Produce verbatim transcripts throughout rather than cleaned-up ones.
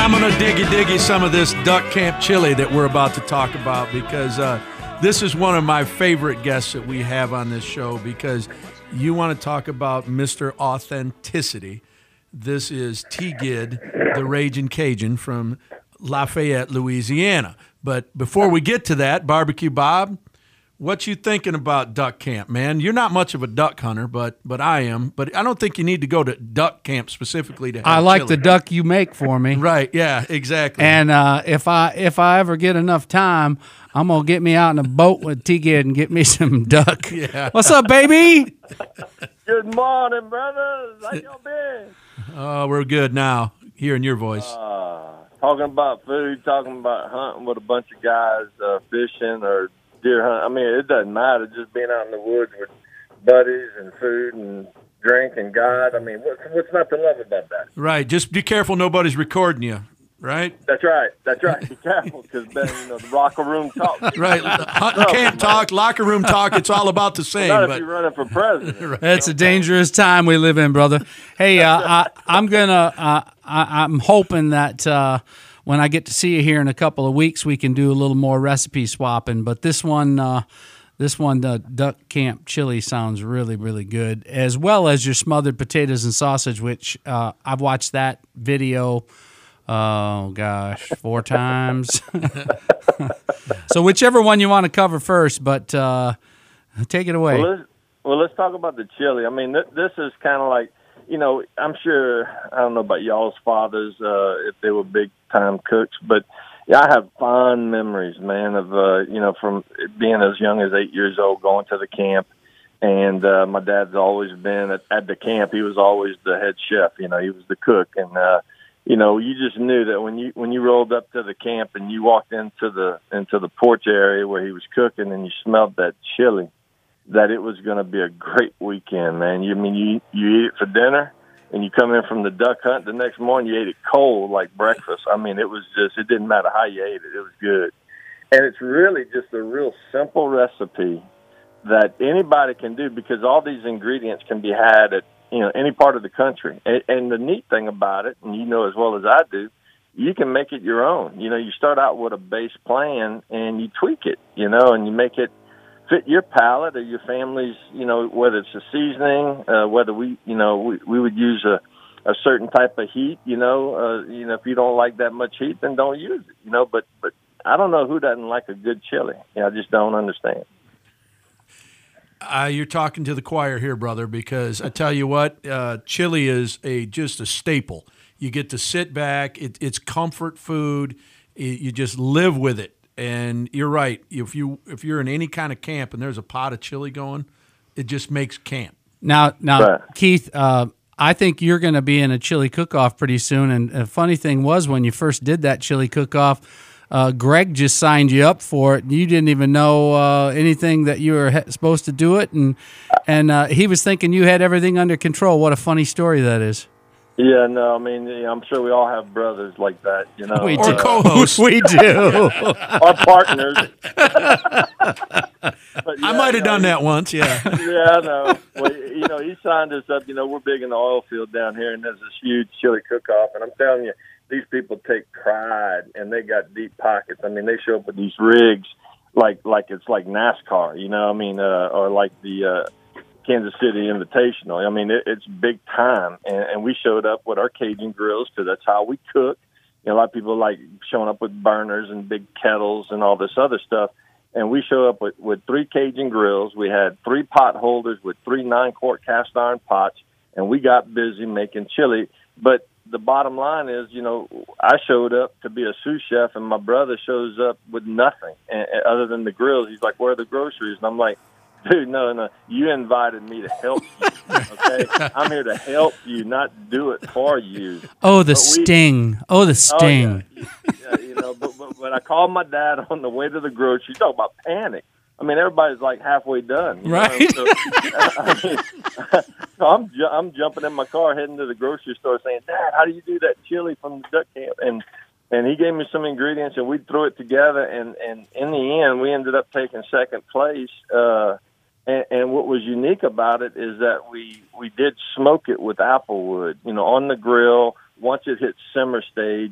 I'm going to diggy diggy some of this duck camp chili that we're about to talk about because uh, this is one of my favorite guests that we have on this show because you want to talk about Mister Authenticity. This is T. Gid, the Ragin' Cajun from Lafayette, Louisiana. But before we get to that, Barbecue Bob, what you thinking about duck camp, man? You're not much of a duck hunter, but but I am. But I don't think you need to go to duck camp specifically to have I like chili. the duck you make for me. Right, yeah, exactly. And uh, if I if I ever get enough time, I'm going to get me out in a boat with T-Gid and get me some duck. Yeah. What's up, baby? Good morning, brothers. How y'all been? Oh, we're good now, hearing your voice. Uh, talking about food, talking about hunting with a bunch of guys, uh, fishing or deer hunt. I mean, it doesn't matter. Just being out in the woods with buddies and food and drink and God. I mean, what's, what's not to love about that? Right, just be careful nobody's recording you, right? That's right. That's right. Be careful because then, you know, the locker room talk. Right, hunting camp talk, locker room talk, it's all about the same. Not if but you're running for president. Right. It's a dangerous time we live in, brother. Hey, uh, I, I'm gonna. Uh, I, I'm hoping that uh, when I get to see you here in a couple of weeks, we can do a little more recipe swapping. But this one, uh, this one, the duck camp chili sounds really, really good, as well as your smothered potatoes and sausage, which uh, I've watched that video. Oh gosh, four times. So whichever one you want to cover first, but uh, take it away. Well, let's, well, let's talk about the chili. I mean, th- this is kind of like, you know, I'm sure, I don't know about y'all's fathers, uh, if they were big-time cooks, but yeah, I have fond memories, man, of, uh, you know, from being as young as eight years old, going to the camp. And uh, my dad's always been at, at the camp. He was always the head chef. You know, he was the cook. And, uh, you know, you just knew that when you when you rolled up to the camp and you walked into the into the porch area where he was cooking and you smelled that chili, that it was going to be a great weekend, man. You I mean you you eat it for dinner, and you come in from the duck hunt the next morning, you ate it cold like breakfast. I mean, it was just, it didn't matter how you ate it, it was good. And it's really just a real simple recipe that anybody can do because all these ingredients can be had at, you know, any part of the country. And, and the neat thing about it, and you know as well as I do, you can make it your own. You know, you start out with a base plan and you tweak it, you know, and you make it fit your palate or your family's, you know, whether it's a seasoning, uh, whether we, you know, we, we would use a, a certain type of heat, you know, uh, you know, if you don't like that much heat, then don't use it, you know, but, but I don't know who doesn't like a good chili. You know, I just don't understand. Uh, you're talking to the choir here, brother, because I tell you what, uh, chili is a just a staple. You get to sit back. It, it's comfort food. It, you just live with it. And you're right. If you if you're in any kind of camp and there's a pot of chili going, it just makes camp. Now, now, Right. Keith, uh, I think you're going to be in a chili cook-off pretty soon. And the funny thing was, when you first did that chili cook-off, uh, Greg just signed you up for it. You didn't even know uh, anything that you were he- supposed to do it, and and uh, he was thinking you had everything under control. What a funny story that is. Yeah, no, I mean, yeah, I'm sure we all have brothers like that, you know. We Or do. co-hosts. We do. Our partners. But, I yeah, might have you know, done that once, yeah. Yeah, I know. Well, you know, he signed us up. You know, we're big in the oil field down here, and there's this huge chili cook-off. And I'm telling you, these people take pride, and they got deep pockets. I mean, they show up with these rigs like like it's like NASCAR, you know, I mean, uh, or like the uh, Kansas City Invitational. I mean, it, it's big time. And, and we showed up with our Cajun grills because that's how we cook. You know, a lot of people like showing up with burners and big kettles and all this other stuff. And we show up with, with three Cajun grills. We had three pot holders with three nine-quart cast iron pots, and we got busy making chili. But the bottom line is, you know, I showed up to be a sous chef, and my brother shows up with nothing and, and other than the grills. He's like, where are the groceries? And I'm like, dude, no, no, you invited me to help you, okay? I'm here to help you, not do it for you. Oh, the But we- sting. Oh, the sting. Oh, yeah. Yeah, you know, but, but, but I called my dad on the way to the grocery. You talk about panic. I mean, everybody's like halfway done. You Right. Know? So, I mean, so I'm, ju- I'm jumping in my car, heading to the grocery store saying, Dad, how do you do that chili from the duck camp? And and he gave me some ingredients, and we threw it together. And, and in the end, we ended up taking second place. Uh, and, and what was unique about it is that we, we did smoke it with applewood, you know, on the grill. Once it hit simmer stage,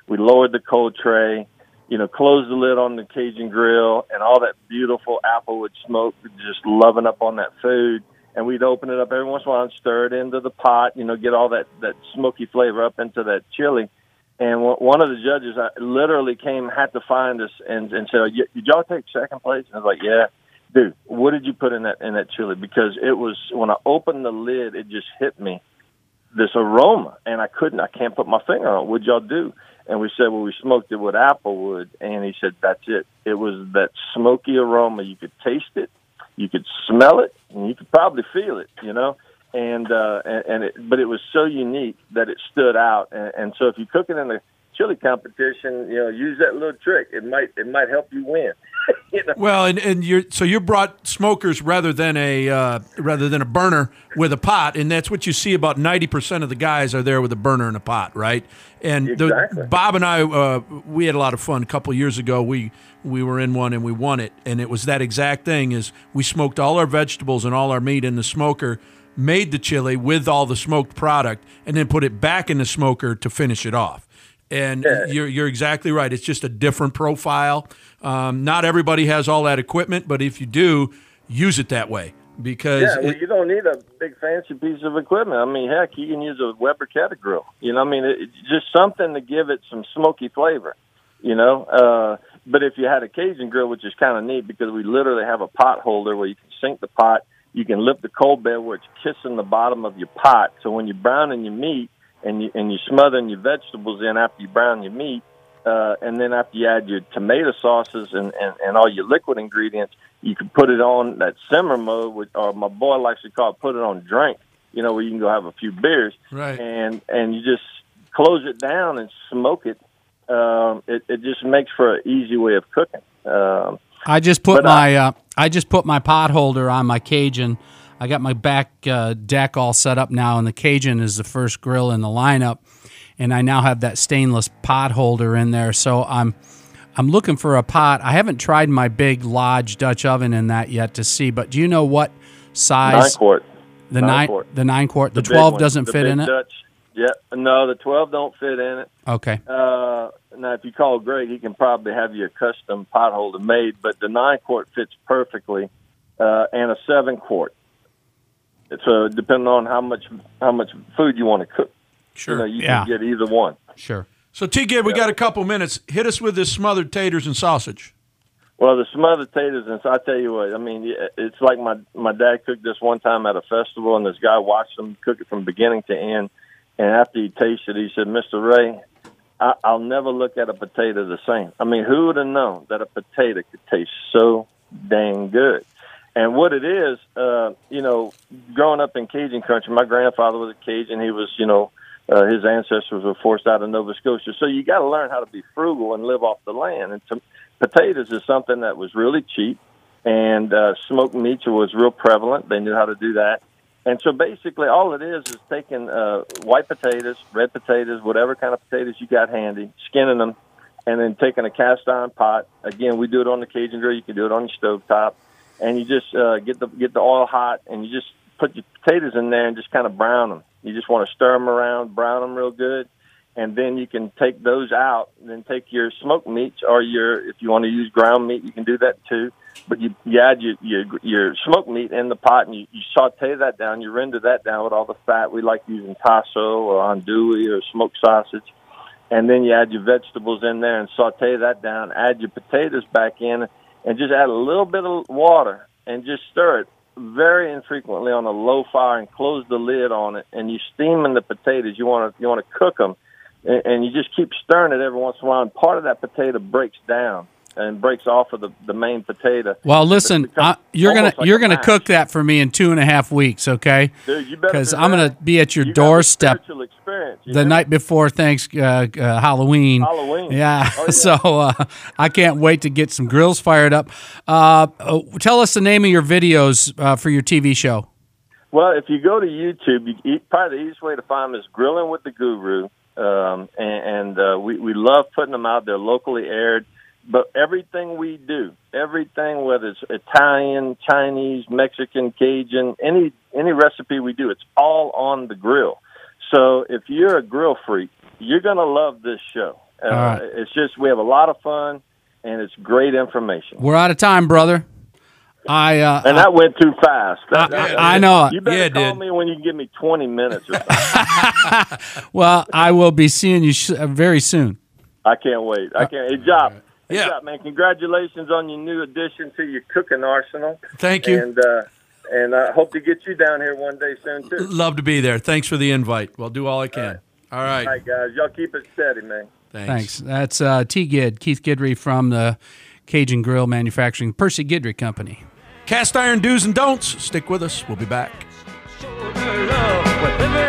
We lowered the cold tray, you know, closed the lid on the Cajun grill, and all that beautiful applewood smoke just loving up on that food. And we'd open it up every once in a while and stir it into the pot, you know, get all that, that smoky flavor up into that chili. And one of the judges I literally came, had to find us and, and said, did y'all take second place? And I was like, yeah. Dude, what did you put in that in that chili? Because it was, when I opened the lid, it just hit me, this aroma. And I couldn't, I can't put my finger on it. What'd y'all do? And we said, well, we smoked it with applewood. And he said, that's it. It was that smoky aroma. You could taste it, you could smell it, and you could probably feel it, you know. And uh, and, and it, but it was so unique that it stood out. And, and so if you cook it in a chili competition, you know, use that little trick. It might it might help you win. You know? Well, and, and you're so you brought smokers rather than a uh, rather than a burner with a pot, and that's what you see. About ninety percent of the guys are there with a burner and a pot, right? And exactly. the, Bob and I, uh, we had a lot of fun a couple years ago. We we were in one and we won it, and it was that exact thing. Is we smoked all our vegetables and all our meat in the smoker, made the chili with all the smoked product, and then put it back in the smoker to finish it off. And yeah. you're you're exactly right. It's just a different profile. Um, not everybody has all that equipment, but if you do, use it that way because yeah, well, it, you don't need a big fancy piece of equipment. I mean, heck, you can use a Weber Categrill. You know, I mean, it, it's just something to give it some smoky flavor. You know, uh, but if you had a Cajun grill, which is kind of neat because we literally have a pot holder where you can sink the pot, you can lift the coal bed where it's kissing the bottom of your pot. So when you're browning your meat, and you and you smothering your vegetables in after you brown your meat, uh, and then after you add your tomato sauces and, and, and all your liquid ingredients, you can put it on that simmer mode, with, or my boy likes to call it put it on drink, you know, where you can go have a few beers. Right. And and you just close it down and smoke it. Um, it, it just makes for an easy way of cooking. Um, I just put but my I- uh, I just put my pot holder on my Cajun. I got my back uh, deck all set up now, and the Cajun is the first grill in the lineup, and I now have that stainless pot holder in there. So I'm I'm looking for a pot. I haven't tried my big Lodge Dutch oven in that yet to see, but do you know what size? Nine quart. The nine nine, quart. the nine quart. The, The big twelve one. doesn't The fit big in it. Dutch. Yeah, no, the twelve don't fit in it. Okay. Uh, now, if you call Greg, he can probably have you a custom pot holder made, but the nine quart fits perfectly, uh, and a seven quart. So depending on how much how much food you want to cook, Sure. you know, you Yeah. can get either one. Sure. So T. Gibb, we got a couple minutes. Hit us with this smothered taters and sausage. Well, the smothered taters, and so I tell you what, I mean, it's like my my dad cooked this one time at a festival, and this guy watched him cook it from beginning to end. And after he tasted it, he said, Mister Ray, I, I'll never look at a potato the same. I mean, who would have known that a potato could taste so dang good? And what it is, uh, you know, growing up in Cajun country, my grandfather was a Cajun. He was, you know, uh, his ancestors were forced out of Nova Scotia. So you got to learn how to be frugal and live off the land. And to, potatoes is something that was really cheap, and uh, smoked meat was real prevalent. They knew how to do that. And so basically all it is is taking uh, white potatoes, red potatoes, whatever kind of potatoes you got handy, skinning them, and then taking a cast iron pot. Again, we do it on the Cajun grill. You can do it on your stovetop. And you just uh, get the get the oil hot, and you just put your potatoes in there and just kind of brown them. You just want to stir them around, brown them real good, and then you can take those out. And then take your smoked meats, or your if you want to use ground meat, you can do that too. But you, you add your, your your smoked meat in the pot, and you, you saute that down. You render that down with all the fat. We like using tasso or andouille or smoked sausage. And then you add your vegetables in there and saute that down. Add your potatoes back in. And just add a little bit of water and just stir it very infrequently on a low fire and close the lid on it. And you steaming the potatoes. You want to you want to cook them, and, and you just keep stirring it every once in a while. And part of that potato breaks down and breaks off of the, the main potato. Well, listen, I, you're gonna like you're a gonna mash. cook that for me in two and a half weeks, okay? Dude, you better Because do I'm gonna that. be at your You got a doorstep spiritual experience, you the know? night before thanks uh, uh, Halloween. Halloween. Yeah. Oh, yeah. So uh, I can't wait to get some grills fired up. Uh, uh, tell us the name of your videos uh, for your T V show. Well, if you go to YouTube, you, probably the easiest way to find them is Grilling with the Guru, um, and, and uh, we we love putting them out. They're locally aired. But everything we do, everything, whether it's Italian, Chinese, Mexican, Cajun, any any recipe we do, it's all on the grill. So if you're a grill freak, you're going to love this show. Uh, right. It's just we have a lot of fun, and it's great information. We're out of time, brother. I uh, and that went too fast. That, I, that, I know it. You better Yeah, it call did. me when you can give me twenty minutes or something. Well, I will be seeing you sh- very soon. I can't wait. I can't. Hey, Job. Hey, Yeah. Job, man, congratulations on your new addition to your cooking arsenal. Thank you. And, uh, and I hope to get you down here one day soon, too. Love to be there. Thanks for the invite. We'll do all I can. All right. All right, guys. Y'all keep it steady, man. Thanks. Thanks. That's uh, T. Gid, Keith Guidry from the Cajun Grill Manufacturing, Percy Guidry Company. Cast Iron Do's and Don'ts. Stick with us. We'll be back. Shoulder love with every